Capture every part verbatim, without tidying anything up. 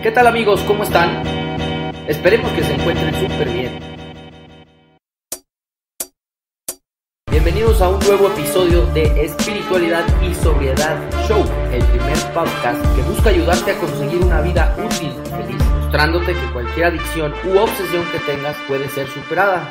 ¿Qué tal amigos? ¿Cómo están? Esperemos que se encuentren súper bien. Bienvenidos a un nuevo episodio de Espiritualidad y Sobriedad Show, el primer podcast que busca ayudarte a conseguir una vida útil y feliz, mostrándote que cualquier adicción u obsesión que tengas puede ser superada.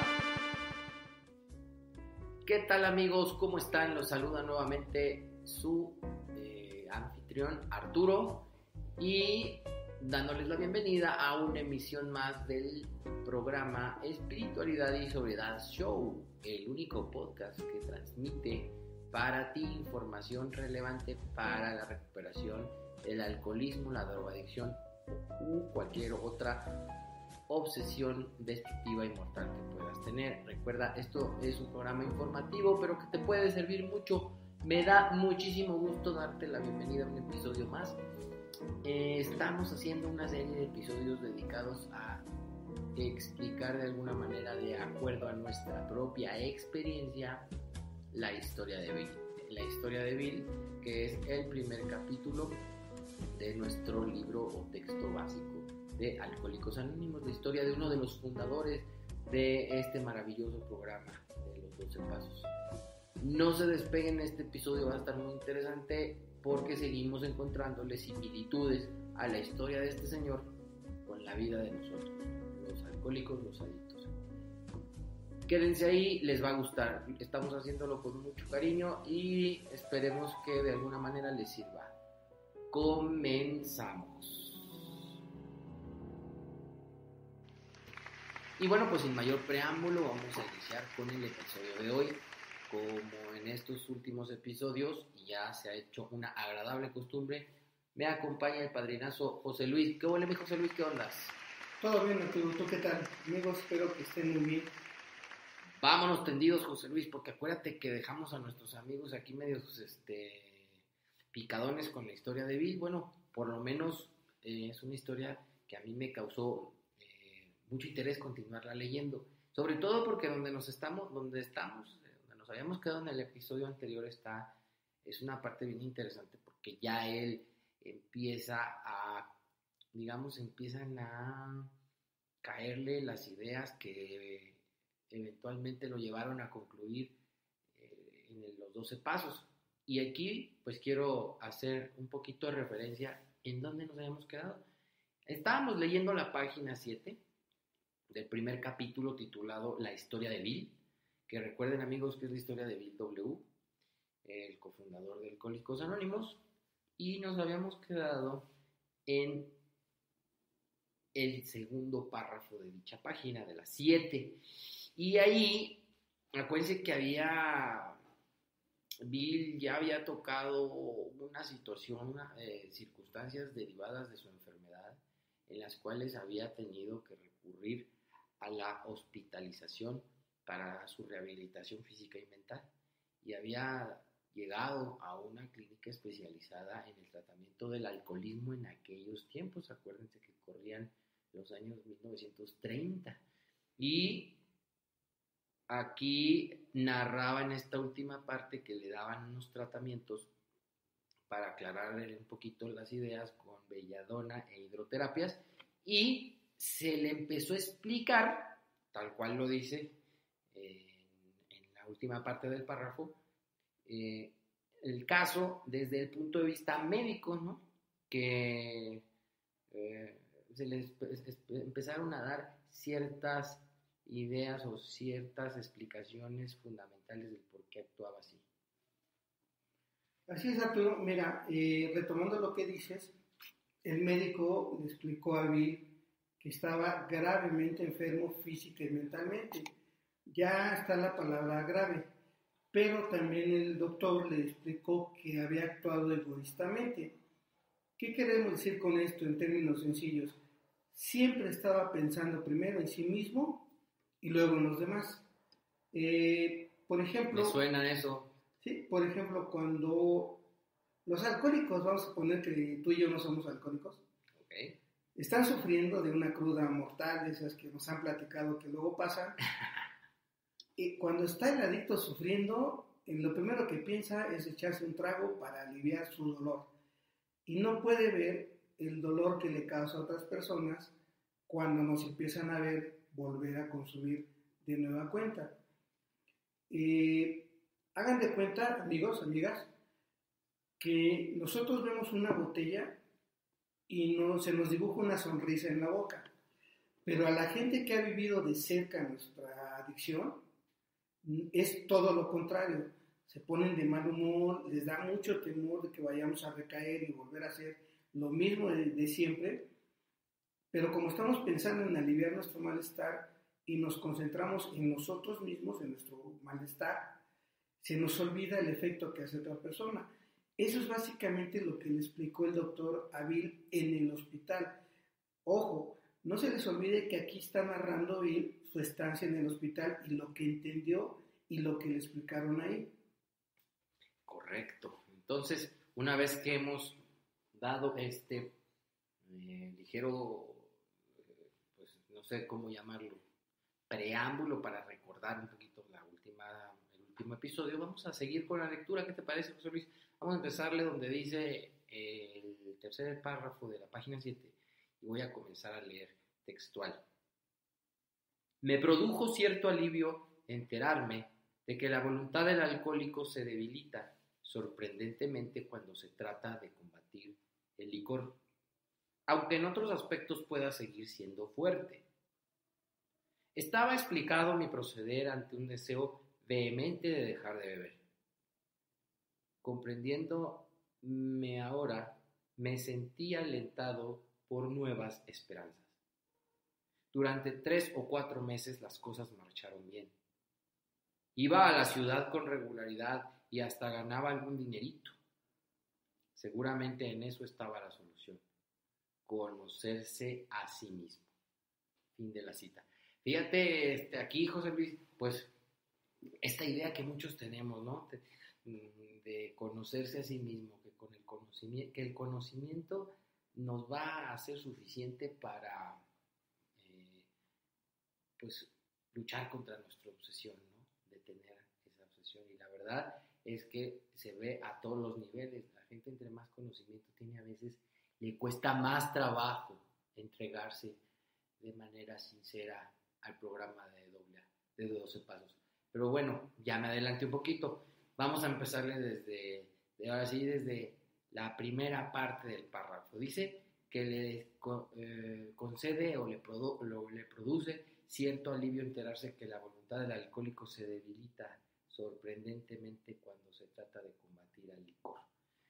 ¿Qué tal amigos? ¿Cómo están? Los saluda nuevamente su eh, anfitrión Arturo y dándoles la bienvenida a una emisión más del programa Espiritualidad y Sobriedad Show, el único podcast que transmite para ti información relevante para la recuperación del alcoholismo, la drogadicción u cualquier otra obsesión destructiva y mortal que puedas tener. Recuerda, esto es un programa informativo, pero que te puede servir mucho. Me da muchísimo gusto darte la bienvenida a un episodio más. Eh, estamos haciendo una serie de episodios dedicados a explicar de alguna manera, de acuerdo a nuestra propia experiencia, la historia de Bill. La historia de Bill, que es el primer capítulo de nuestro libro o texto básico de Alcohólicos Anónimos, la historia de uno de los fundadores de este maravilloso programa de los doce pasos. No se despeguen, este episodio va a estar muy interesante porque seguimos encontrándole similitudes a la historia de este señor con la vida de nosotros, los alcohólicos, los adictos. Quédense ahí, les va a gustar. Estamos haciéndolo con mucho cariño y esperemos que de alguna manera les sirva. Comenzamos. Y bueno, pues sin mayor preámbulo vamos a iniciar con el episodio de hoy. Como en estos últimos episodios ya se ha hecho una agradable costumbre, me acompaña el padrinazo José Luis. ¿Qué huele, mi José Luis? ¿Qué ondas? Todo bien, Arturo. ¿Tú qué tal? Amigos, espero que estén muy bien. Vámonos tendidos, José Luis, porque acuérdate que dejamos a nuestros amigos aquí medios este, picadones con la historia de Bill. Bueno, por lo menos eh, es una historia que a mí me causó eh, mucho interés continuarla leyendo. Sobre todo porque donde nos estamos, donde estamos, donde nos habíamos quedado en el episodio anterior, está, es una parte bien interesante porque ya él empieza a, digamos, empiezan a caerle las ideas que eventualmente lo llevaron a concluir eh, en los doce pasos. Y aquí, pues quiero hacer un poquito de referencia en dónde nos habíamos quedado. Estábamos leyendo la página siete del primer capítulo titulado La historia de Bill, que recuerden amigos que es la historia de Bill W., el cofundador de Alcohólicos Anónimos, y nos habíamos quedado en el segundo párrafo de dicha página, de las siete, y ahí, acuérdense que había, Bill ya había tocado una situación, una, eh, circunstancias derivadas de su enfermedad, en las cuales había tenido que recurrir a la hospitalización para su rehabilitación física y mental, y había llegado a una clínica especializada en el tratamiento del alcoholismo en aquellos tiempos. Acuérdense que corrían los años mil novecientos treinta, y aquí narraba en esta última parte que le daban unos tratamientos para aclararle un poquito las ideas con belladona e hidroterapias, y se le empezó a explicar, tal cual lo dice eh, en la última parte del párrafo, eh, el caso desde el punto de vista médico, ¿no? Que eh, se les empezaron a dar ciertas ideas o ciertas explicaciones fundamentales del por qué actuaba así. Así es, Arturo. Mira, eh, retomando lo que dices, el médico le explicó a Bill que estaba gravemente enfermo física y mentalmente. Ya está la palabra grave, pero también el doctor le explicó que había actuado egoístamente. ¿Qué queremos decir con esto en términos sencillos? Siempre estaba pensando primero en sí mismo y luego en los demás. Eh, por ejemplo... ¿Me suena eso? Sí, por ejemplo, cuando los alcohólicos, vamos a poner que tú y yo no somos alcohólicos, okay, están sufriendo de una cruda mortal, de esas que nos han platicado que luego pasan. Y cuando está el adicto sufriendo, lo primero que piensa es echarse un trago para aliviar su dolor. Y no puede ver el dolor que le causa a otras personas cuando nos empiezan a ver volver a consumir de nueva cuenta. Eh, hagan de cuenta, amigos, amigas, que nosotros vemos una botella y no, se nos dibuja una sonrisa en la boca, pero a la gente que ha vivido de cerca nuestra adicción es todo lo contrario. Se ponen de mal humor, les da mucho temor de que vayamos a recaer y volver a hacer lo mismo de, de siempre, pero como estamos pensando en aliviar nuestro malestar y nos concentramos en nosotros mismos, en nuestro malestar, se nos olvida el efecto que hace otra persona. Eso es básicamente lo que le explicó el doctor Avil en el hospital. Ojo, no se les olvide que aquí está narrando él su estancia en el hospital y lo que entendió y lo que le explicaron ahí. Correcto. Entonces, una vez que hemos dado este eh, ligero, eh, pues no sé cómo llamarlo, preámbulo para recordar un poquito la última, el último episodio, vamos a seguir con la lectura. ¿Qué te parece, José Luis? Vamos a empezarle donde dice eh, el tercer párrafo de la página siete y voy a comenzar a leer textual. Me produjo cierto alivio enterarme de que la voluntad del alcohólico se debilita sorprendentemente cuando se trata de combatir el licor, aunque en otros aspectos pueda seguir siendo fuerte. Estaba explicado mi proceder ante un deseo vehemente de dejar de beber. Comprendiéndome ahora, me sentí alentado por nuevas esperanzas. Durante tres o cuatro meses las cosas marcharon bien. Iba a la ciudad con regularidad y hasta ganaba algún dinerito. Seguramente en eso estaba la solución. Conocerse a sí mismo. Fin de la cita. Fíjate, este, aquí, José Luis, pues, esta idea que muchos tenemos, ¿no? De, de conocerse a sí mismo, que, con el conocimiento, que el conocimiento nos va a ser suficiente para, eh, pues, luchar contra nuestra obsesión, ¿no? De tener esa obsesión. Y la verdad es que se ve a todos los niveles. La gente entre más conocimiento tiene, a veces le cuesta más trabajo entregarse de manera sincera al programa de doble A, de doce pasos. Pero bueno, ya me adelanté un poquito. Vamos a empezarle desde, de ahora sí, desde la primera parte del párrafo. Dice que le eh, concede o le, produ, lo, le produce cierto alivio enterarse que la voluntad del alcohólico se debilita sorprendentemente cuando se trata de combatir al licor.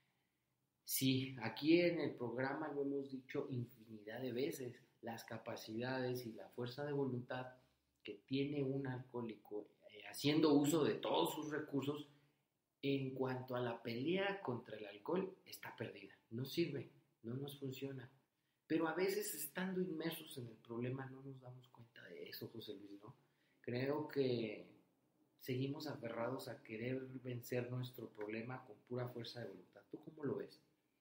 Sí, aquí en el programa lo hemos dicho infinidad de veces, las capacidades y la fuerza de voluntad que tiene un alcohólico eh, haciendo uso de todos sus recursos en cuanto a la pelea contra el alcohol está perdida, no sirve, no nos funciona. Pero a veces estando inmersos en el problema no nos damos cuenta de eso, José Luis, ¿no? Creo que seguimos aferrados a querer vencer nuestro problema con pura fuerza de voluntad. ¿Tú cómo lo ves?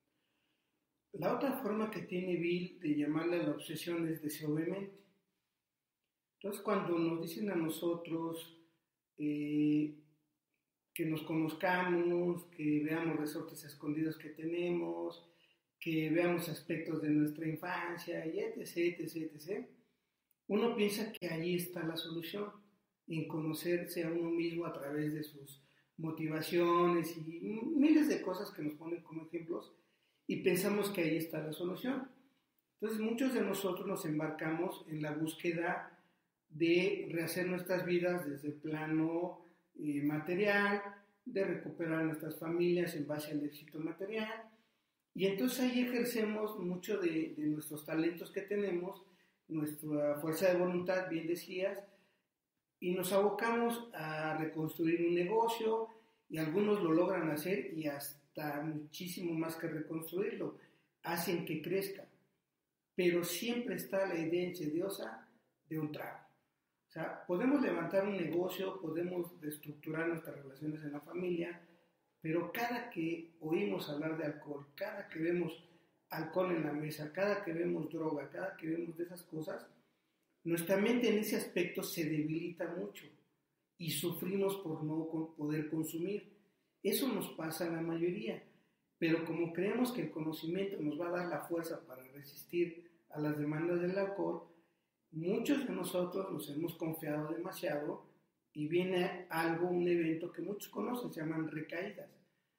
La otra forma que tiene Bill de llamarle a la obsesión es deseo vehemente. Entonces, cuando nos dicen a nosotros eh, que nos conozcamos, que veamos resortes escondidos que tenemos, que veamos aspectos de nuestra infancia, y etc, etc, etc, uno piensa que allí está la solución, en conocerse a uno mismo a través de sus motivaciones y miles de cosas que nos ponen como ejemplos, y pensamos que ahí está la solución. Entonces muchos de nosotros nos embarcamos en la búsqueda de rehacer nuestras vidas desde el plano eh, material, de recuperar nuestras familias en base al éxito material, y entonces ahí ejercemos mucho de, de nuestros talentos que tenemos, nuestra fuerza de voluntad, bien decías, y nos abocamos a reconstruir un negocio, y algunos lo logran hacer y hasta muchísimo más que reconstruirlo, hacen que crezca, pero siempre está la idea insidiosa de un trago. O sea, podemos levantar un negocio, podemos reestructurar nuestras relaciones en la familia, pero cada que oímos hablar de alcohol, cada que vemos alcohol en la mesa, cada que vemos droga, cada que vemos de esas cosas, nuestra mente en ese aspecto se debilita mucho y sufrimos por no poder consumir. Eso nos pasa a la mayoría. pero como creemos que el conocimiento nos va a dar la fuerza para resistir a las demandas del alcohol, muchos de nosotros nos hemos confiado demasiado y viene algo, un evento que muchos conocen, se llaman recaídas.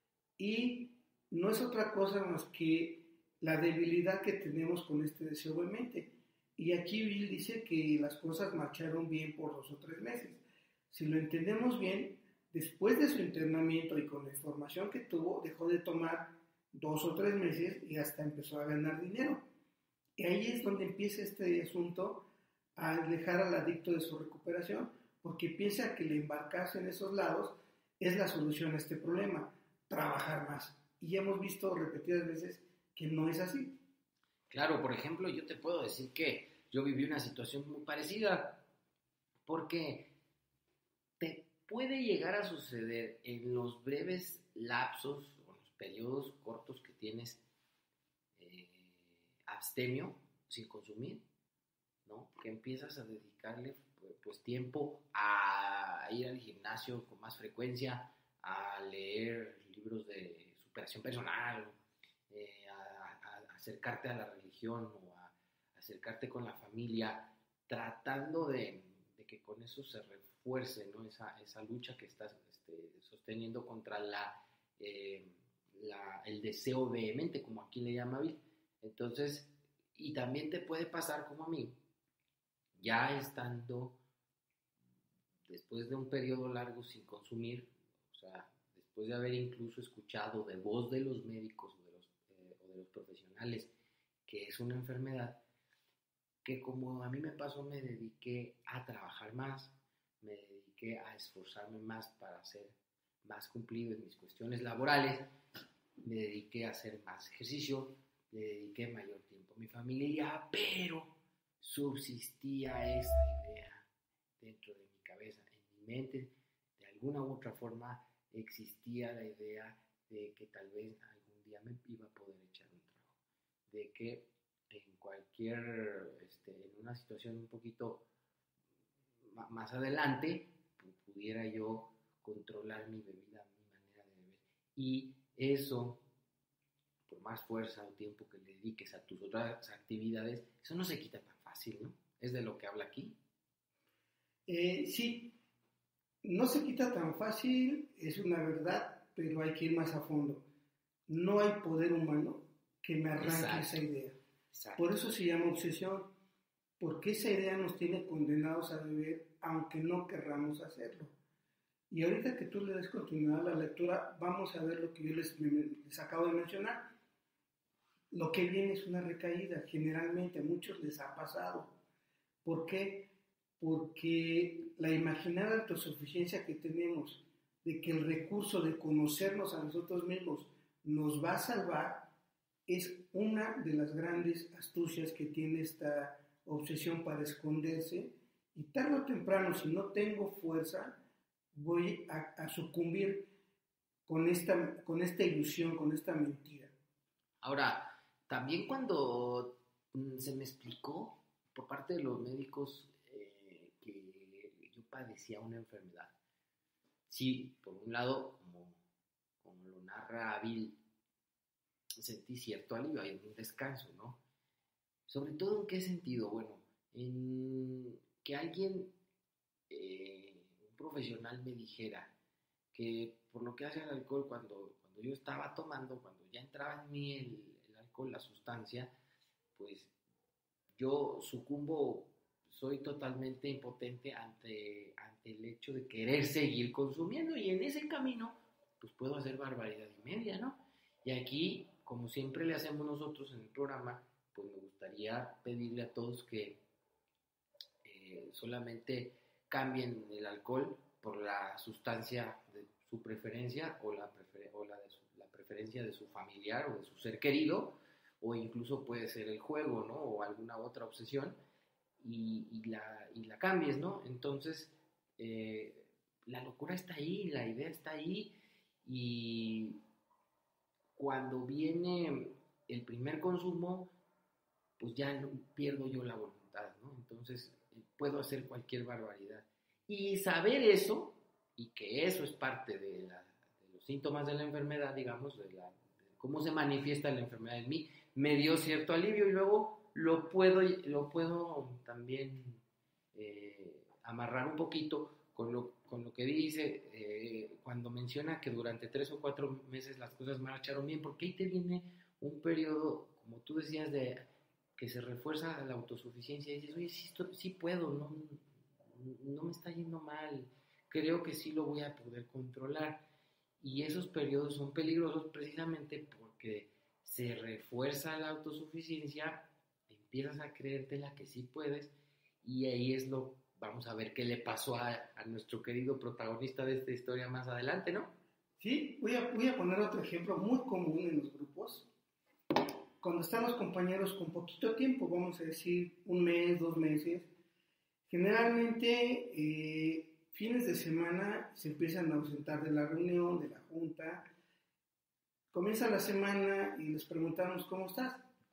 Y no es otra cosa más que la debilidad que tenemos con este deseo de mente. Y aquí Bill dice que las cosas marcharon bien por dos o tres meses. Si lo entendemos bien, después de su internamiento y con la información que tuvo, dejó de tomar dos o tres meses y hasta empezó a ganar dinero. Y ahí es donde empieza este asunto a alejar al adicto de su recuperación, porque piensa que el embarcarse en esos lados es la solución a este problema, trabajar más. Y ya hemos visto repetidas veces que no es así. Claro, por ejemplo, yo te puedo decir que yo viví una situación muy parecida, porque te puede llegar a suceder en los breves lapsos o los periodos cortos que tienes eh, abstemio, sin consumir, ¿no? Que empiezas a dedicarle pues tiempo a ir al gimnasio con más frecuencia, a leer libros de superación personal, eh, a, a acercarte a la religión o a acercarte con la familia, tratando de, de que con eso se refuerce, ¿no? esa, esa lucha que estás este, sosteniendo contra la, eh, la, el deseo vehemente, como aquí le llama Bill. Entonces, y también te puede pasar como a mí, ya estando después de un periodo largo sin consumir, o sea, después de haber incluso escuchado de voz de los médicos o de los, eh, o de los profesionales que es una enfermedad, que como a mí me pasó, me dediqué a trabajar más, me dediqué a esforzarme más para ser más cumplido en mis cuestiones laborales, me dediqué a hacer más ejercicio, le dediqué mayor tiempo a mi familia, pero subsistía esa idea dentro de mi cabeza, en mi mente, de alguna u otra forma existía la idea de que tal vez algún día me iba a poder echar un trago, de que en cualquier, este, en una situación un poquito m- más adelante, pudiera yo controlar mi bebida, mi manera de beber. Y eso, por más fuerza o tiempo que le dediques a tus otras actividades, eso no se quita tan fácil, ¿no? Es de lo que habla aquí. Eh, sí, no se quita tan fácil, es una verdad, pero hay que ir más a fondo. No hay poder humano que me arranque Exacto. esa idea. Exacto. Por eso se llama obsesión, porque esa idea nos tiene condenados a beber aunque no querramos hacerlo. Y ahorita que tú le des continuidad a la lectura, vamos a ver lo que yo les, les acabo de mencionar. Lo que viene es una recaída, generalmente a muchos les ha pasado. ¿Por qué? Porque la imaginada autosuficiencia que tenemos, de que el recurso de conocernos a nosotros mismos nos va a salvar, es una de las grandes astucias que tiene esta obsesión para esconderse, y tarde o temprano, si no tengo fuerza, voy a, a sucumbir con esta, con esta ilusión, con esta mentira. Ahora, también cuando mm, se me explicó por parte de los médicos eh, que yo padecía una enfermedad, sí, por un lado, como, como lo narra Bill, sentí cierto alivio, hay un descanso, ¿no? Sobre todo, ¿en qué sentido? Bueno, en que alguien, eh, un profesional me dijera que por lo que hace al alcohol, cuando, cuando yo estaba tomando, cuando ya entraba en mí el, el alcohol, la sustancia, pues yo sucumbo, soy totalmente impotente ante, ante el hecho de querer seguir consumiendo, y en ese camino pues puedo hacer barbaridad y media, ¿no? Y aquí, como siempre le hacemos nosotros en el programa, pues me gustaría pedirle a todos que eh, solamente cambien el alcohol por la sustancia de su preferencia o la, prefer- o la, de su, la preferencia de su familiar o de su ser querido, o incluso puede ser el juego, ¿no? O alguna otra obsesión, y, y, la, y la cambies, ¿no? Entonces, eh, la locura está ahí, la idea está ahí, y cuando viene el primer consumo, pues ya no, pierdo yo la voluntad, ¿no? Entonces, eh, puedo hacer cualquier barbaridad. Y saber eso, y que eso es parte de, la, de los síntomas de la enfermedad, digamos, de la, cómo se manifiesta la enfermedad en mí, me dio cierto alivio y luego lo puedo, lo puedo también eh, amarrar un poquito con lo, con lo que dice eh, cuando menciona que durante tres o cuatro meses las cosas marcharon bien, porque ahí te viene un periodo, como tú decías, de que se refuerza la autosuficiencia y dices, oye, sí, esto, sí puedo, no, no me está yendo mal, creo que sí lo voy a poder controlar. Y esos periodos son peligrosos precisamente porque se refuerza la autosuficiencia, empiezas a creértela que sí puedes, y ahí es lo, vamos a ver qué le pasó a, a nuestro querido protagonista de esta historia más adelante, ¿no? Sí, voy a, voy a poner otro ejemplo muy común en los grupos. Cuando están los compañeros con poquito tiempo, vamos a decir un mes, dos meses, generalmente eh, fines de semana se empiezan a ausentar de la reunión, de la junta. Comienza la semana y les preguntamos cómo estás.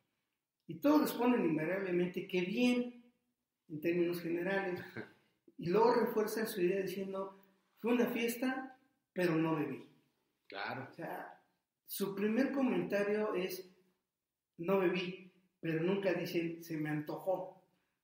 Y todos responden invariablemente que bien, en términos generales. Y luego refuerzan su idea diciendo, fue una fiesta, pero no bebí. Claro. O sea, su primer comentario es, no bebí, pero nunca dicen, se me antojó.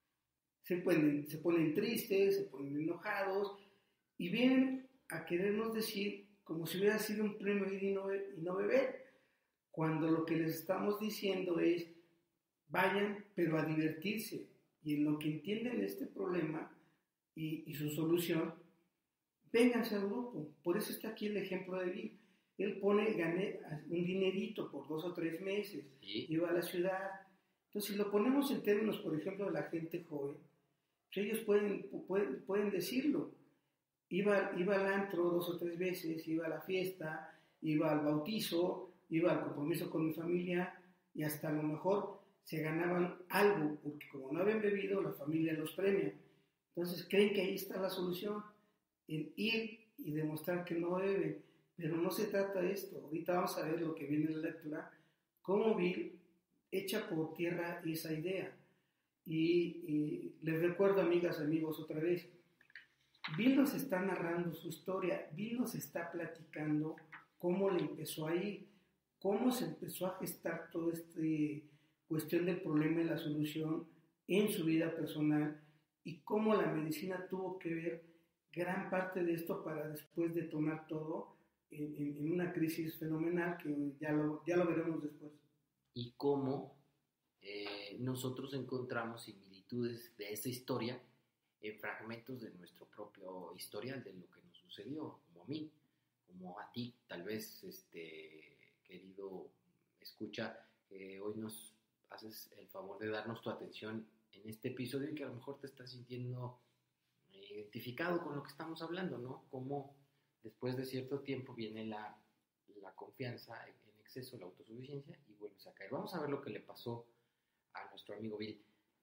Se ponen, se ponen tristes, se ponen enojados, y vienen a querernos decir como si hubiera sido un premio ir y no, y no beber, cuando lo que les estamos diciendo es, vayan, pero a divertirse, y en lo que entienden este problema y, y su solución, vénganse al grupo. Por eso está aquí el ejemplo de Bill. Él pone, gané un dinerito por dos o tres meses, ¿Sí? Iba a la ciudad. Entonces, si lo ponemos en términos, por ejemplo, de la gente joven, pues ellos pueden, pueden, pueden decirlo. Iba, iba al antro dos o tres veces, iba a la fiesta, iba al bautizo, iba al compromiso con mi familia, y hasta a lo mejor se ganaban algo, porque como no habían bebido, la familia los premia. Entonces creen que ahí está la solución, en ir y demostrar que no beben. Pero no se trata de esto. Ahorita vamos a ver lo que viene en la lectura, cómo Bill echa por tierra esa idea. Y, y les recuerdo, amigas, amigos, otra vez, Bill nos está narrando su historia, Bill nos está platicando cómo le empezó a ir, cómo se empezó a gestar toda esta cuestión del problema y la solución en su vida personal, y cómo la medicina tuvo que ver gran parte de esto para después detonar todo en, en, en una crisis fenomenal que ya lo, ya lo veremos después. Y cómo eh, nosotros encontramos similitudes de esa historia en fragmentos de nuestro propio historial, de lo que nos sucedió, como a mí, como a ti, tal vez, este, querido escucha, eh, hoy nos haces el favor de darnos tu atención en este episodio y que a lo mejor te estás sintiendo identificado con lo que estamos hablando, ¿no? Cómo después de cierto tiempo viene la, la confianza en exceso, la autosuficiencia, y vuelves a caer. Vamos a ver lo que le pasó a nuestro amigo Bill.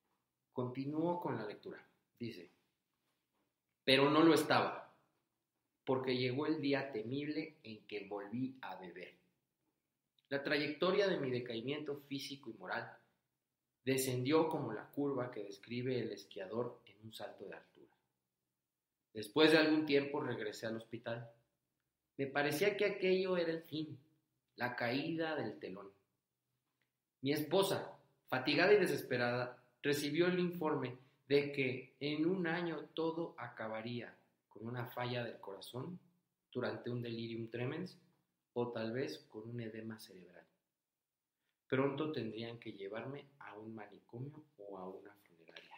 Continúo con la lectura. Dice, pero no lo estaba, porque llegó el día temible en que volví a beber. La trayectoria de mi decaimiento físico y moral descendió como la curva que describe el esquiador en un salto de altura. Después de algún tiempo regresé al hospital. Me parecía que aquello era el fin, la caída del telón. Mi esposa, fatigada y desesperada, recibió el informe de que en un año todo acabaría con una falla del corazón durante un delirium tremens o tal vez con un edema cerebral. Pronto tendrían que llevarme a un manicomio o a una funeraria.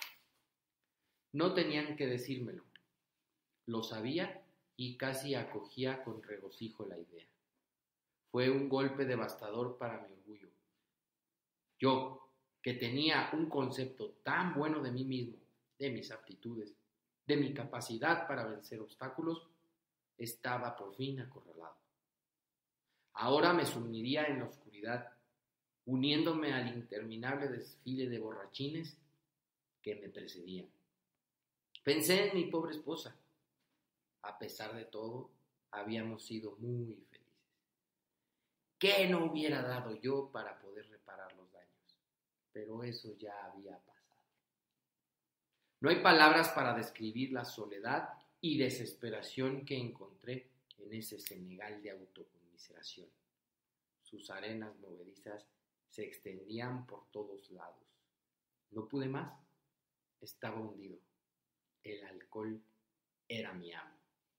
No tenían que decírmelo. Lo sabía y casi acogía con regocijo la idea. Fue un golpe devastador para mi orgullo. Yo, que tenía un concepto tan bueno de mí mismo, de mis aptitudes, de mi capacidad para vencer obstáculos, estaba por fin acorralado. Ahora me sumiría en la oscuridad, uniéndome al interminable desfile de borrachines que me precedían. Pensé en mi pobre esposa. A pesar de todo, habíamos sido muy felices. ¿Qué no hubiera dado yo para poder reparar los daños? Pero eso ya había pasado. No hay palabras para describir la soledad y desesperación que encontré en ese Senegal de autoconmiseración. sus arenas movedizas se extendían por todos lados. No pude más, estaba hundido. El alcohol era mi amo.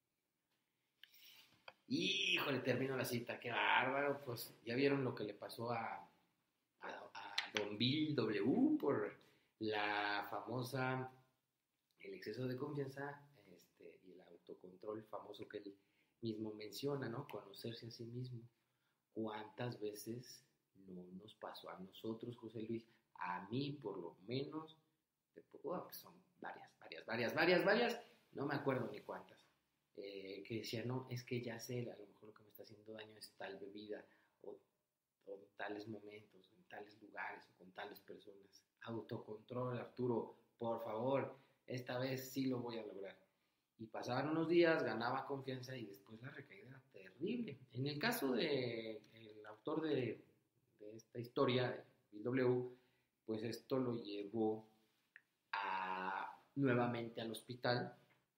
Híjole, termino la cita, qué bárbaro. Pues ya vieron lo que le pasó a, a, a Don Bill W. por la famosa, el exceso de confianza este, y el autocontrol famoso que él mismo menciona, ¿no? Conocerse a sí mismo. ¿Cuántas veces no nos pasó a nosotros, José Luis? A mí, por lo menos, te puedo, pues son varias, varias, varias, varias, varias, no me acuerdo ni cuántas, eh, que decía, no, es que ya sé, a lo mejor lo que me está haciendo daño es tal bebida, o, o en tales momentos, en tales lugares, o con tales personas. Autocontrol, Arturo, por favor, esta vez sí lo voy a lograr. Y pasaban unos días, ganaba confianza y después la recaída era terrible. En el caso del autor de, de esta historia, de Bill W., pues esto lo llevó a, nuevamente al hospital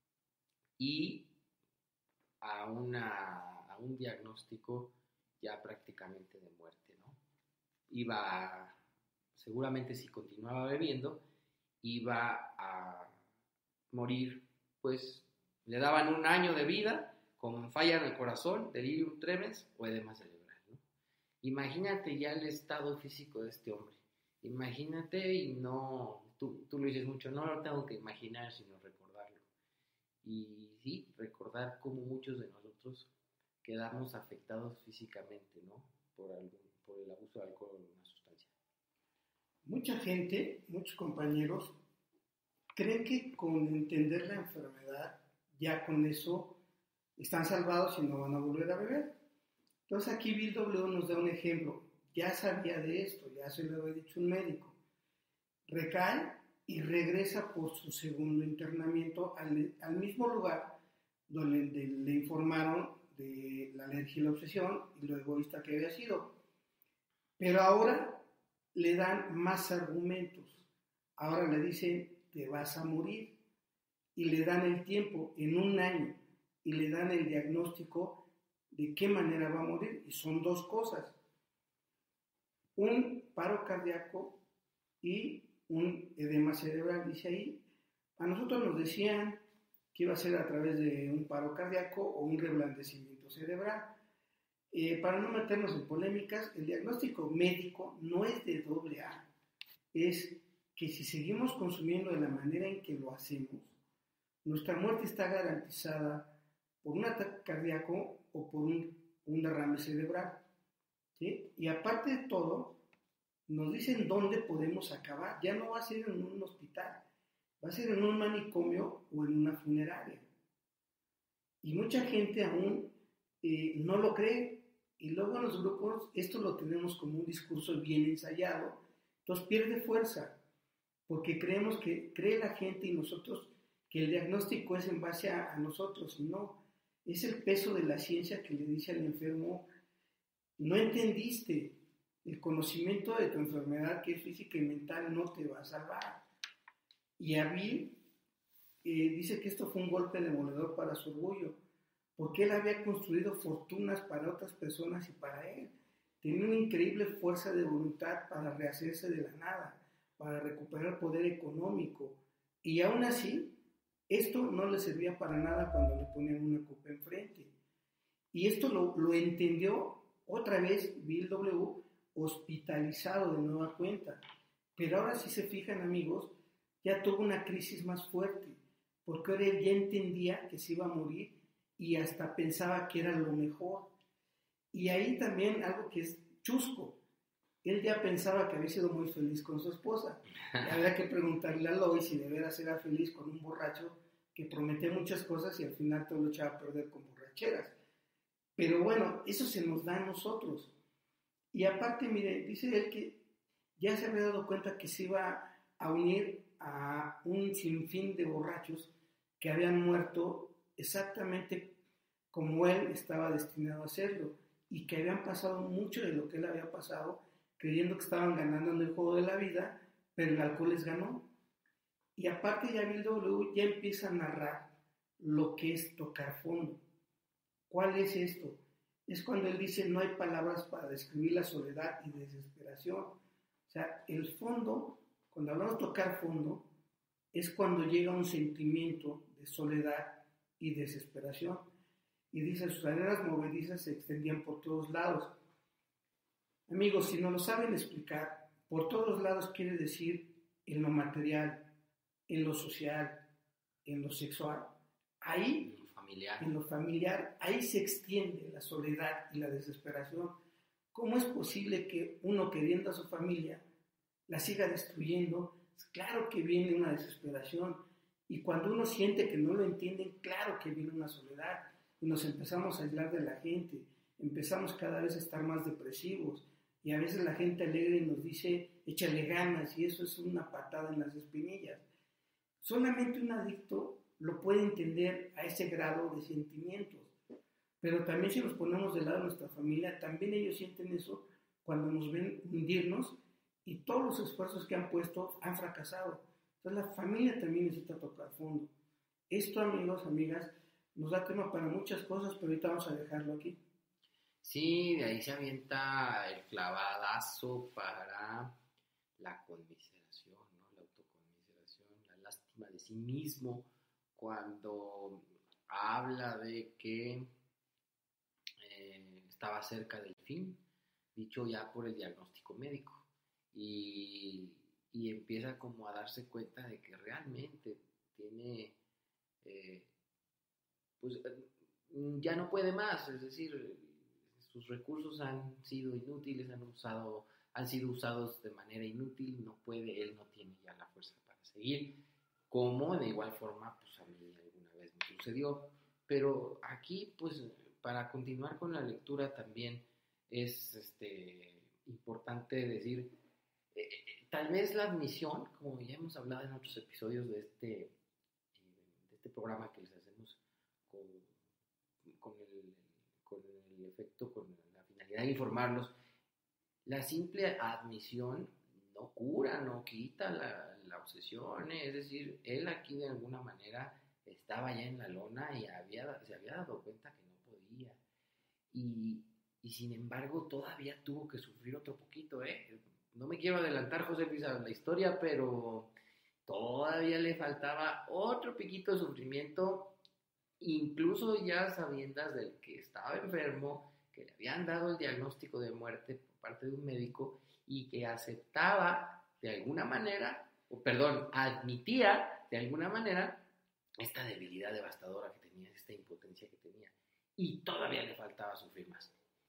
y a, una, a un diagnóstico ya prácticamente de muerte, ¿no? Iba, seguramente si continuaba bebiendo, iba a morir, pues le daban un año de vida con falla en el corazón, delirium tremens o edema cerebral, ¿no? Imagínate ya el estado físico de este hombre. Imagínate y no, tú, tú lo dices mucho, no lo tengo que imaginar, sino recordarlo. Y sí, recordar cómo muchos de nosotros quedamos afectados físicamente, ¿no? Por, algún, por el abuso de alcohol o de una sustancia. Mucha gente, muchos compañeros, creen que con entender la enfermedad, ya con eso están salvados y no van a volver a beber. Entonces aquí Bill W. nos da un ejemplo. Ya sabía de esto, ya se lo había dicho un médico. Recae y regresa por su segundo internamiento al, al mismo lugar donde le, le informaron de la alergia y la obsesión y lo egoísta que había sido. Pero ahora le dan más argumentos. Ahora le dicen, te vas a morir. Y le dan el tiempo, en un año, y le dan el diagnóstico de qué manera va a morir. Y son dos cosas. Un paro cardíaco y un edema cerebral, dice ahí. A nosotros nos decían que iba a ser a través de un paro cardíaco o un reblandecimiento cerebral. Eh, para no meternos en polémicas, el diagnóstico médico no es de doble A. Es que si seguimos consumiendo de la manera en que lo hacemos, nuestra muerte está garantizada por un ataque cardíaco o por un, un derrame cerebral. ¿Sí? Y aparte de todo, nos dicen dónde podemos acabar. Ya no va a ser en un hospital, va a ser en un manicomio o en una funeraria. Y mucha gente aún eh, no lo cree. Y luego en los grupos esto lo tenemos como un discurso bien ensayado. Entonces pierde fuerza, porque creemos que cree la gente y nosotros que el diagnóstico es en base a, a nosotros. Y no, es el peso de la ciencia que le dice al enfermo, no entendiste, el conocimiento de tu enfermedad, que es física y mental, no te va a salvar. Y a Bill eh, dice que esto fue un golpe demoledor para su orgullo, porque él había construido fortunas para otras personas y para él. Tenía una increíble fuerza de voluntad para rehacerse de la nada, para recuperar poder económico. Y aún así, esto no le servía para nada cuando le ponían una copa enfrente. Y esto lo, lo entendió otra vez Bill W., hospitalizado de nueva cuenta. Pero ahora si se fijan, amigos, ya tuvo una crisis más fuerte, porque ahora él ya entendía que se iba a morir y hasta pensaba que era lo mejor. Y ahí también algo que es chusco, él ya pensaba que había sido muy feliz con su esposa. Y habría que preguntarle a Lois si de veras era feliz con un borracho que prometía muchas cosas y al final todo lo echaba a perder con borracheras. Pero bueno, eso se nos da a nosotros. Y aparte, mire, dice él que ya se había dado cuenta que se iba a unir a un sinfín de borrachos que habían muerto exactamente como él estaba destinado a hacerlo y que habían pasado mucho de lo que él había pasado creyendo que estaban ganando en el juego de la vida, pero el alcohol les ganó. Y aparte ya Bill W. ya empieza a narrar lo que es tocar fondo. ¿Cuál es esto? es cuando él dice no hay palabras para describir la soledad y desesperación. O sea, el fondo, cuando hablamos de tocar fondo, es cuando llega un sentimiento de soledad y desesperación. Y dice, sus arenas movedizas se extendían por todos lados. Amigos, si no lo saben explicar, por todos lados quiere decir en lo material, en lo social, en lo sexual. Ahí, en lo familiar, en lo familiar, ahí se extiende la soledad y la desesperación. ¿Cómo es posible que uno, queriendo a su familia, la siga destruyendo? Claro que viene una desesperación. Y cuando uno siente que no lo entienden, claro que viene una soledad. Y nos empezamos a aislar de la gente. Empezamos cada vez a estar más depresivos. Y a veces la gente alegre nos dice, échale ganas, y eso es una patada en las espinillas. Solamente un adicto lo puede entender a ese grado de sentimientos. Pero también si nos ponemos del lado de nuestra familia, también ellos sienten eso cuando nos ven hundirnos y todos los esfuerzos que han puesto han fracasado. Entonces la familia también necesita tocar fondo. Esto, amigos, amigas, nos da tema para muchas cosas, pero ahorita vamos a dejarlo aquí. Sí, de ahí se avienta el clavadazo para la conmiseración, ¿no? La autoconmiseración, la lástima de sí mismo, cuando habla de que eh, estaba cerca del fin, dicho ya por el diagnóstico médico, y, y empieza como a darse cuenta de que realmente tiene, eh, pues ya no puede más, es decir, sus recursos han sido inútiles, han usado, han sido usados de manera inútil, no puede, él no tiene ya la fuerza para seguir, como de igual forma, pues a mí alguna vez me sucedió. Pero aquí, pues, para continuar con la lectura también es este, importante decir, eh, tal vez la admisión, como ya hemos hablado en otros episodios de este, eh, de este programa que les hacemos con, con el con el efecto, con la finalidad de informarlos, la simple admisión no cura, no quita la, la obsesión, es decir, él aquí de alguna manera estaba ya en la lona y había, se había dado cuenta que no podía, y, y sin embargo todavía tuvo que sufrir otro poquito, ¿eh? No me quiero adelantar, José Luis, a la historia, pero todavía le faltaba otro piquito de sufrimiento, incluso ya sabiendas del que estaba enfermo, que le habían dado el diagnóstico de muerte por parte de un médico y que aceptaba de alguna manera, o perdón, admitía de alguna manera esta debilidad devastadora que tenía, esta impotencia que tenía, y todavía le faltaba sufrir más.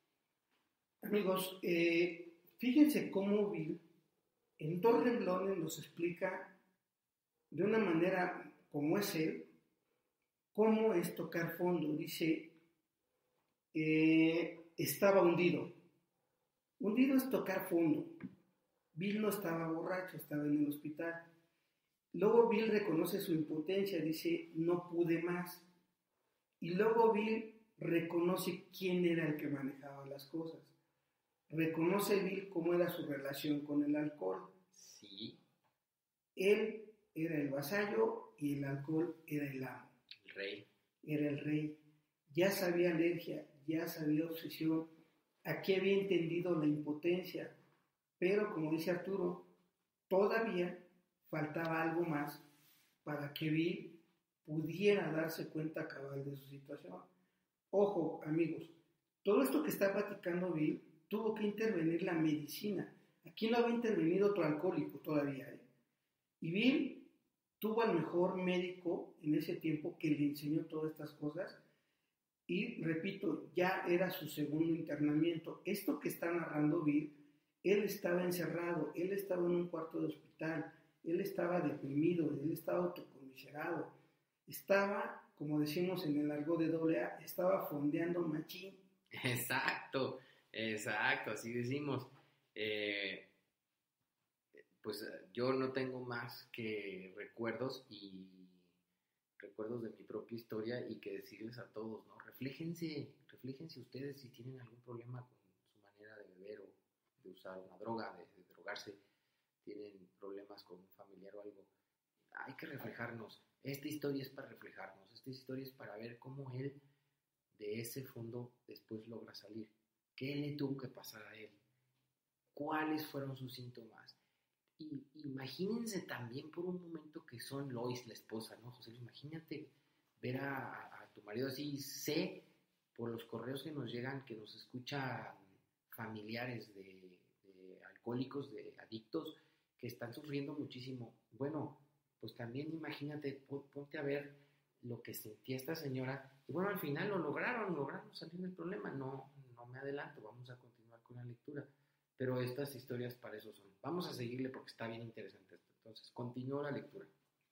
Amigos, eh, fíjense cómo Bill en dos renglones nos explica de una manera como es él, cómo es tocar fondo. Dice, eh, estaba hundido. Hundido es tocar fondo. Bill no estaba borracho, estaba en el hospital. Luego Bill reconoce su impotencia, dice, no pude más. Y luego Bill reconoce quién era el que manejaba las cosas. Reconoce Bill cómo era su relación con el alcohol. Sí. Él era el vasallo y el alcohol era el amo. El rey. Era el rey. Ya sabía alergia, ya sabía obsesión. Aquí había entendido la impotencia. Pero, como dice Arturo, todavía faltaba algo más para que Bill pudiera darse cuenta cabal de su situación. Ojo, amigos, todo esto que está platicando Bill, tuvo que intervenir la medicina. Aquí no había intervenido otro alcohólico todavía, ¿eh? Y Bill tuvo al mejor médico en ese tiempo que le enseñó todas estas cosas. Y repito, ya era su segundo internamiento. Esto que está narrando Bill, él estaba encerrado, él estaba en un cuarto de hospital, él estaba deprimido, él estaba autocomiserado, estaba, como decimos en el argot de doble A, estaba fondeando machín. Exacto, exacto, así decimos. Eh, pues yo no tengo más que recuerdos y recuerdos de mi propia historia y que decirles a todos, ¿no? Refléjense, refléjense ustedes si tienen algún problema con su manera de beber o de usar una droga, de, de drogarse, tienen problemas con un familiar o algo. Hay que reflejarnos. Esta historia es para reflejarnos, esta historia es para ver cómo él de ese fondo después logra salir. ¿Qué le tuvo que pasar a él? ¿Cuáles fueron sus síntomas? Y imagínense también por un momento que son Lois, la esposa, ¿no, José? Imagínate ver a, a tu marido así. Sé por los correos que nos llegan, que nos escuchan familiares de, de alcohólicos, de adictos, que están sufriendo muchísimo. Bueno, pues también imagínate, ponte a ver lo que sentía esta señora. Y bueno, al final lo lograron, lograron salir del problema. No, no me adelanto, vamos a continuar con la lectura. Pero estas historias para eso son. Vamos a seguirle porque está bien interesante esto. Entonces, continúo la lectura.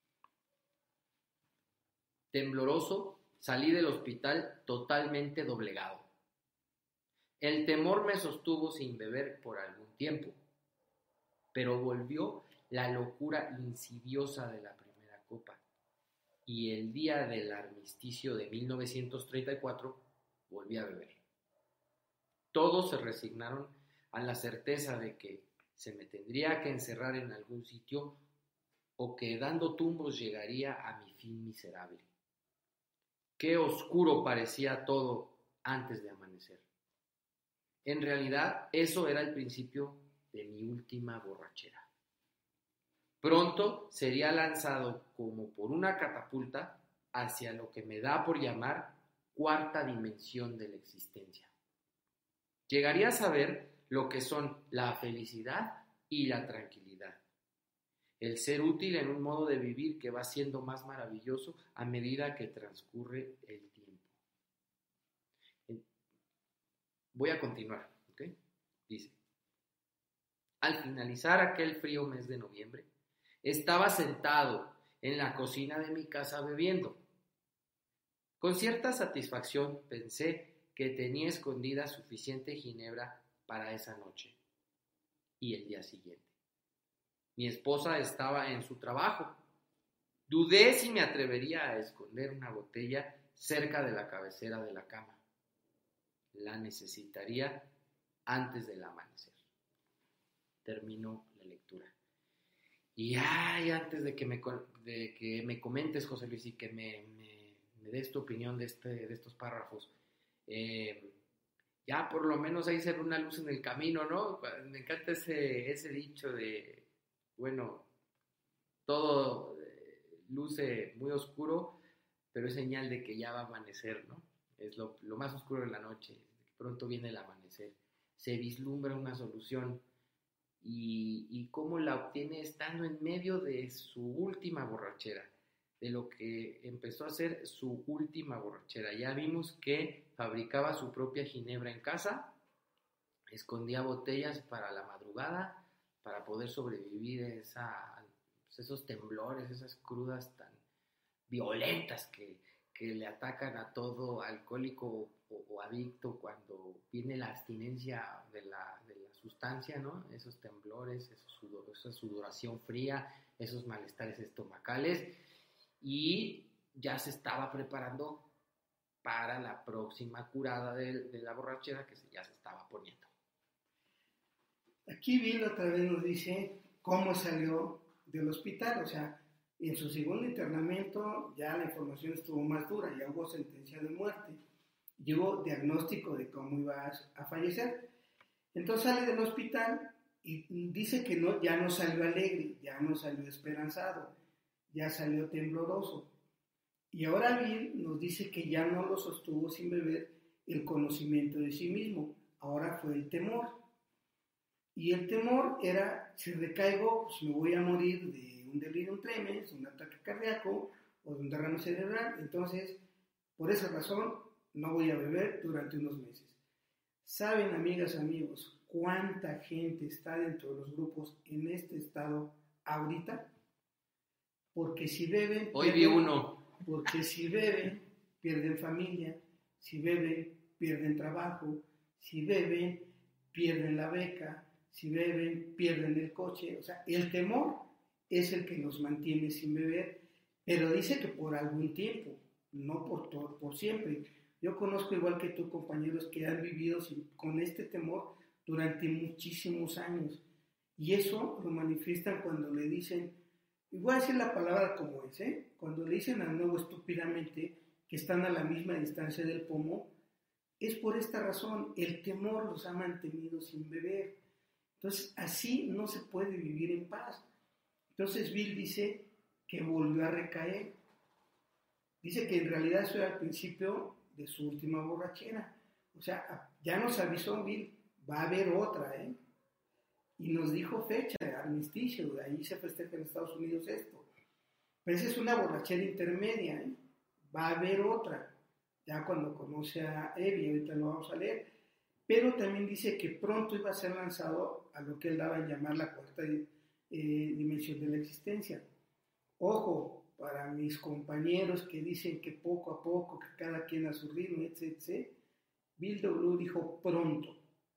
Tembloroso, salí del hospital totalmente doblegado. El temor me sostuvo sin beber por algún tiempo, pero volvió la locura insidiosa de la primera copa, y el día del armisticio de mil novecientos treinta y cuatro volví a beber. Todos se resignaron a la certeza de que se me tendría que encerrar en algún sitio o que dando tumbos llegaría a mi fin miserable. Qué oscuro parecía todo antes de amanecer. En realidad, eso era el principio de mi última borrachera. Pronto sería lanzado como por una catapulta hacia lo que me da por llamar cuarta dimensión de la existencia. Llegaría a saber lo que son la felicidad y la tranquilidad. El ser útil en un modo de vivir que va siendo más maravilloso a medida que transcurre el tiempo. Voy a continuar, ¿ok? Dice, al finalizar aquel frío mes de noviembre, estaba sentado en la cocina de mi casa bebiendo. Con cierta satisfacción pensé que tenía escondida suficiente ginebra para esa noche y el día siguiente. Mi esposa estaba en su trabajo. Dudé si me atrevería a esconder una botella cerca de la cabecera de la cama. La necesitaría antes del amanecer. Termino la lectura. Y ay, antes de que me, de que me comentes, José Luis, y que me, me, me des tu opinión de, este, de estos párrafos, eh, ya por lo menos ahí se ve una luz en el camino, ¿no? Me encanta ese, ese dicho de, bueno, todo eh, luce muy oscuro, pero es señal de que ya va a amanecer, ¿no? Es lo, lo más oscuro de la noche, pronto viene el amanecer. Se vislumbra una solución y, y cómo la obtiene estando en medio de su última borrachera, de lo que empezó a ser su última borrachera. Ya vimos que fabricaba su propia ginebra en casa, escondía botellas para la madrugada, para poder sobrevivir a esa, pues esos temblores, esas crudas tan violentas que, que le atacan a todo alcohólico o, o adicto cuando viene la abstinencia de la, de la sustancia, ¿no? Esos temblores, esos sudor, esa sudoración fría, esos malestares estomacales, y ya se estaba preparando para la próxima curada de, de la borrachera que se, ya se estaba poniendo. Aquí Bill otra vez nos dice cómo salió del hospital, o sea, en su segundo internamiento ya la información estuvo más dura, ya hubo sentencia de muerte, llegó diagnóstico de cómo iba a fallecer. Entonces sale del hospital y dice que no, ya no salió alegre, ya no salió esperanzado, ya salió tembloroso. Y ahora Bill nos dice que ya no lo sostuvo sin beber el conocimiento de sí mismo, ahora fue el temor. Y el temor era, si recaigo, pues me voy a morir de un delirium tremens, un ataque cardíaco o de un derrame cerebral. Entonces, por esa razón, no voy a beber durante unos meses. ¿Saben, amigas, amigos, cuánta gente está dentro de los grupos en este estado ahorita? Porque si beben... Hoy vi uno. Porque si beben, pierden familia. Si beben, pierden trabajo. Si beben, pierden la beca. Si beben, pierden el coche. O sea, el temor es el que nos mantiene sin beber, pero dice que por algún tiempo, no por todo, por siempre. Yo conozco, igual que tú, compañeros que han vivido sin, con este temor durante muchísimos años, y eso lo manifiestan cuando le dicen, y voy a decir la palabra como es, ¿eh? Cuando le dicen al nuevo estúpidamente que están a la misma distancia del pomo, Es por esta razón, el temor los ha mantenido sin beber. Entonces, así no se puede vivir en paz. Entonces, Bill dice que volvió a recaer. Dice que en realidad eso era al principio de su última borrachera. O sea, ya nos avisó Bill, va a haber otra, ¿eh? Y nos dijo fecha, armisticio, de ahí se festeja en Estados Unidos esto. Pero esa es una borrachera intermedia, ¿eh? Va a haber otra, ya cuando conoce a Evie, ahorita lo vamos a leer. Pero también dice que pronto iba a ser lanzado a lo que él daba en llamar la cuarta eh, dimensión de la existencia. Ojo, para mis compañeros que dicen que poco a poco, que cada quien a su ritmo, etcétera, etcétera, Bill W. dijo pronto.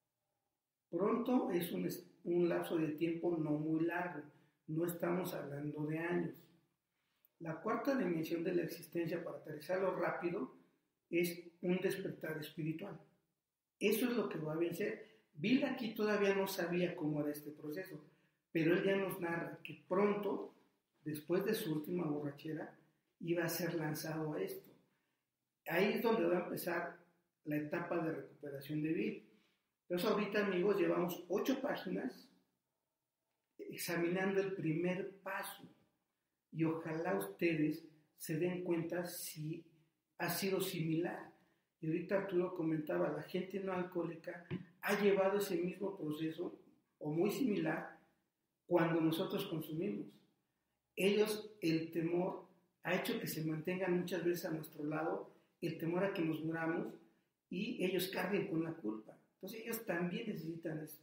Pronto es un, un lapso de tiempo no muy largo, no estamos hablando de años. La cuarta dimensión de la existencia, para aterrizarlo rápido, es un despertar espiritual. Eso es lo que va a vencer. Bill aquí todavía no sabía cómo era este proceso, pero él ya nos narra que pronto, después de su última borrachera, iba a ser lanzado a esto. Ahí es donde va a empezar la etapa de recuperación de Bill. Entonces ahorita, amigos, llevamos ocho páginas examinando el primer paso y ojalá ustedes se den cuenta si ha sido similar. Y ahorita Arturo comentaba, la gente no alcohólica ha llevado ese mismo proceso o muy similar cuando nosotros consumimos. Ellos, el temor ha hecho que se mantengan muchas veces a nuestro lado, el temor a que nos muramos y ellos carguen con la culpa. Entonces ellos también necesitan esto.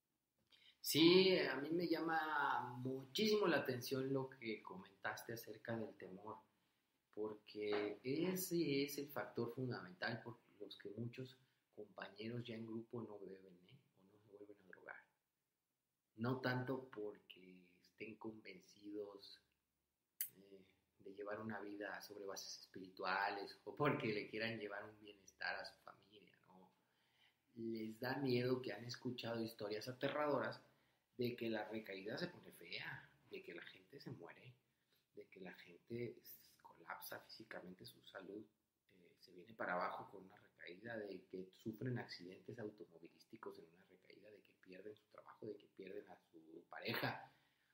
Sí, a mí me llama muchísimo la atención lo que comentaste acerca del temor, porque ese es el factor fundamental por los que muchos compañeros ya en grupo no beben, ¿eh? O no se vuelven a drogar. No tanto porque estén convencidos eh, de llevar una vida sobre bases espirituales o porque le quieran llevar un bienestar a su familia, ¿no? Les da miedo, que han escuchado historias aterradoras de que la recaída se pone fea, de que la gente se muere, de que la gente colapsa físicamente, su salud eh, se viene para abajo con una recaída, de que sufren accidentes automovilísticos en una recaída, de que pierden su trabajo, de que pierden a su pareja,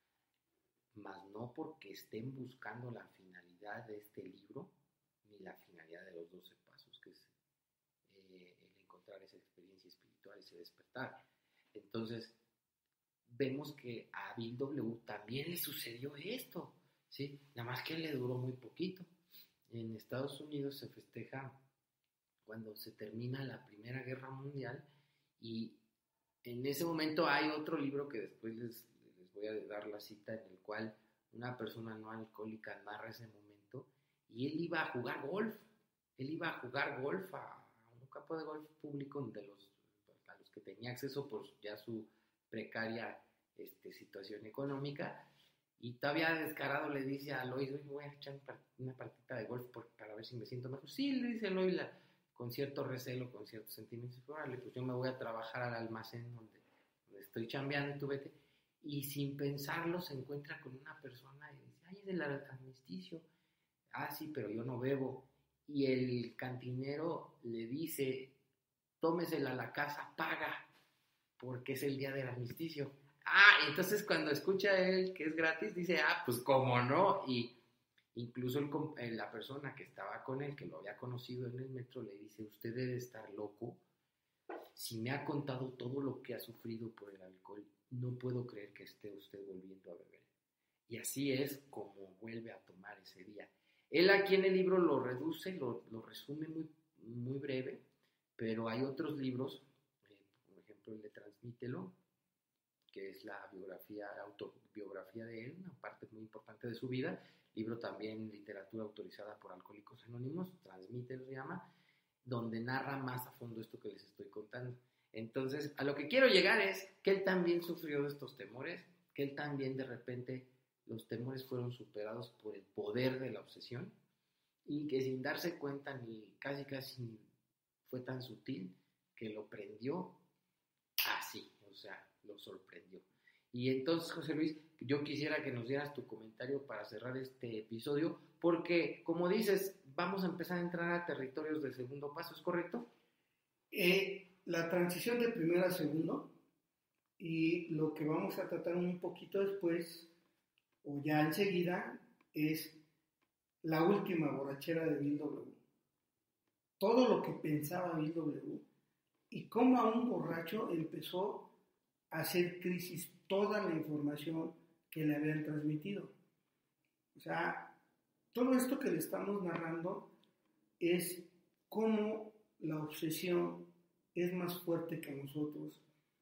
mas no porque estén buscando la finalidad de este libro, ni la finalidad de los doce pasos, que es eh, el encontrar esa experiencia espiritual, ese despertar. Entonces, vemos que a Bill W. también le sucedió esto, ¿sí? Nada más que le duró muy poquito. En Estados Unidos se festeja cuando se termina la Primera Guerra Mundial y en ese momento hay otro libro que después les, les voy a dar la cita, en el cual una persona no alcohólica narra ese momento y él iba a jugar golf, él iba a jugar golf a, a un campo de golf público de los, a los que tenía acceso por ya su precaria este, situación económica, y todavía descarado le dice a Lois, oye, voy a echar una partita de golf por, para ver si me siento mejor. Sí, le dice Lois, la, con cierto recelo, con ciertos sentimientos, órale, pues yo me voy a trabajar al almacén donde, donde estoy chambeando y tú vete. Y sin pensarlo se encuentra con una persona y dice, ay, es del armisticio. Ah, sí, pero yo no bebo. Y el cantinero le dice, tómesela a la casa, paga, porque es el día del armisticio. Ah, entonces cuando escucha él que es gratis, dice, ah, pues cómo no. Y incluso el, la persona que estaba con él, que lo había conocido en el metro, le dice, usted debe estar loco. Si me ha contado todo lo que ha sufrido por el alcohol, no puedo creer que esté usted volviendo a beber. Y así es como vuelve a tomar ese día. Él aquí en el libro lo reduce, lo, lo resume muy, muy breve, pero hay otros libros, eh, por ejemplo el de Transmítelo, que es la biografía, autobiografía de él, una parte muy importante de su vida, libro también literatura autorizada por Alcohólicos Anónimos, Transmítelo se llama, donde narra más a fondo esto que les estoy contando. Entonces, a lo que quiero llegar es que él también sufrió de estos temores, que él también de repente los temores fueron superados por el poder de la obsesión y que sin darse cuenta ni casi casi fue tan sutil que lo prendió así, o sea, lo sorprendió. Y entonces, José Luis, yo quisiera que nos dieras tu comentario para cerrar este episodio, porque, como dices, vamos a empezar a entrar a territorios del segundo paso, ¿es correcto? Eh, la transición de primero a segundo, y lo que vamos a tratar un poquito después, o ya enseguida, es la última borrachera de Bill W. Todo lo que pensaba Bill W. y cómo a un borracho empezó a hacer crisis toda la información que le habían transmitido. O sea, todo esto que le estamos narrando es cómo la obsesión es más fuerte que nosotros.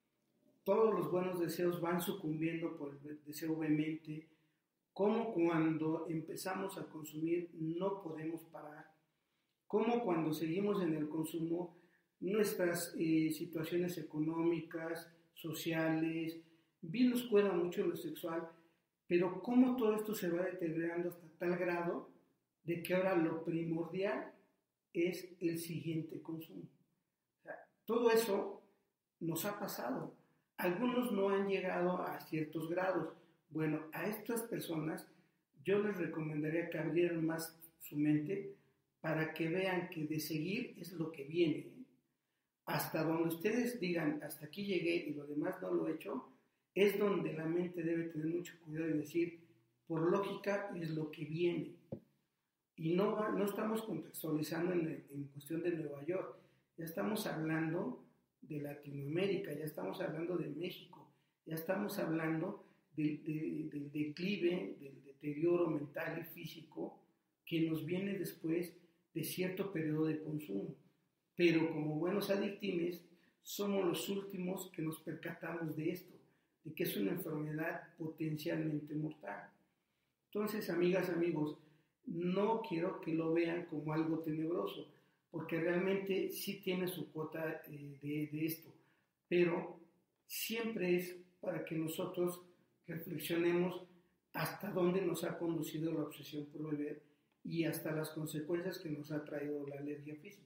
Todos los buenos deseos van sucumbiendo por el deseo vehemente. Cómo cuando empezamos a consumir no podemos parar. Cómo cuando seguimos en el consumo nuestras eh, situaciones económicas, sociales, bien nos cuida mucho lo sexual, pero cómo todo esto se va deteriorando hasta tal grado de que ahora lo primordial es el siguiente consumo. O sea, todo eso nos ha pasado. Algunos no han llegado a ciertos grados. Bueno, a estas personas yo les recomendaría que abrieran más su mente para que vean que de seguir es lo que viene. Hasta donde ustedes digan, hasta aquí llegué y lo demás no lo he hecho, es donde la mente debe tener mucho cuidado y decir, por lógica es lo que viene. Y no, no estamos contextualizando en, en cuestión de Nueva York, ya estamos hablando de Latinoamérica, ya estamos hablando de México, ya estamos hablando del de, de, de declive, del deterioro mental y físico que nos viene después de cierto periodo de consumo. Pero como buenos adictines, somos los últimos que nos percatamos de esto, de que es una enfermedad potencialmente mortal. Entonces, amigas, amigos, no quiero que lo vean como algo tenebroso, porque realmente sí tiene su cuota eh, de, de esto, pero siempre es para que nosotros reflexionemos hasta dónde nos ha conducido la obsesión por beber y hasta las consecuencias que nos ha traído la alergia física.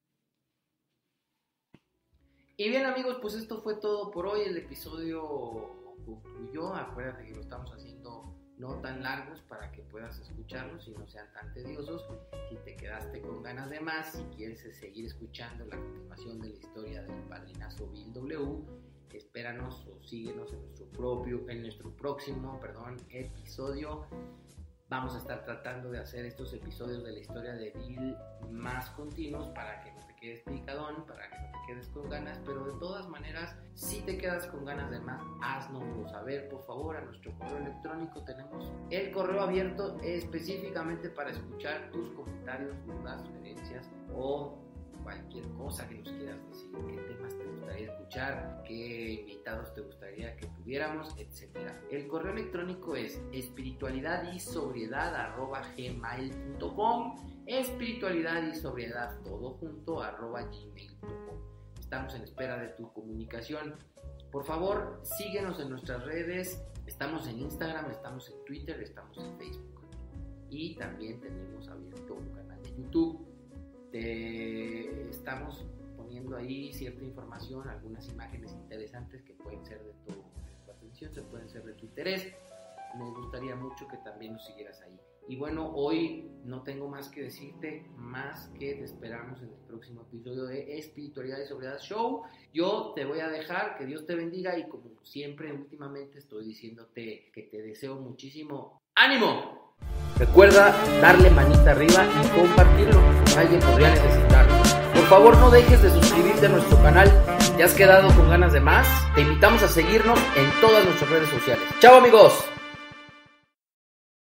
Y bien, amigos, pues esto fue todo por hoy. El episodio concluyó. Acuérdate que lo estamos haciendo no tan largos para que puedas escucharlos y no sean tan tediosos. Si te quedaste con ganas de más, si quieres seguir escuchando la continuación de la historia del padrinazo Bill W., espéranos o síguenos en nuestro propio, en nuestro próximo, perdón, episodio. Vamos a estar tratando de hacer estos episodios de la historia de Bill más continuos para que no te quedes picadón, para que no te quedes con ganas, pero de todas maneras, si te quedas con ganas de más, haznoslo saber, por favor. A nuestro correo electrónico tenemos el correo abierto específicamente para escuchar tus comentarios, dudas, sugerencias o cualquier cosa que nos quieras decir, qué temas te gustaría escuchar, qué invitados te gustaría que tuviéramos, etcétera. El correo electrónico es espiritualidad y sobriedad arroba gmail punto com, espiritualidad y sobriedad todo junto arroba gmail punto com. Estamos en espera de tu comunicación. Por favor, síguenos en nuestras redes. Estamos en Instagram, estamos en Twitter, estamos en Facebook. Y también tenemos abierto un canal de YouTube. Te estamos poniendo ahí cierta información, algunas imágenes interesantes que pueden ser de tu, de tu atención, se pueden ser de tu interés. Me gustaría mucho que también nos siguieras ahí. Y bueno, hoy no tengo más que decirte, más que te esperamos en el próximo episodio de Espiritualidad y Sobriedad Show. Yo te voy a dejar, que Dios te bendiga, y como siempre últimamente estoy diciéndote que te deseo muchísimo ánimo. Recuerda darle manita arriba y compartirlo, alguien podría necesitarlo. Por favor, no dejes de suscribirte a nuestro canal. ¿Te has quedado con ganas de más? Te invitamos a seguirnos en todas nuestras redes sociales. ¡Chao, amigos!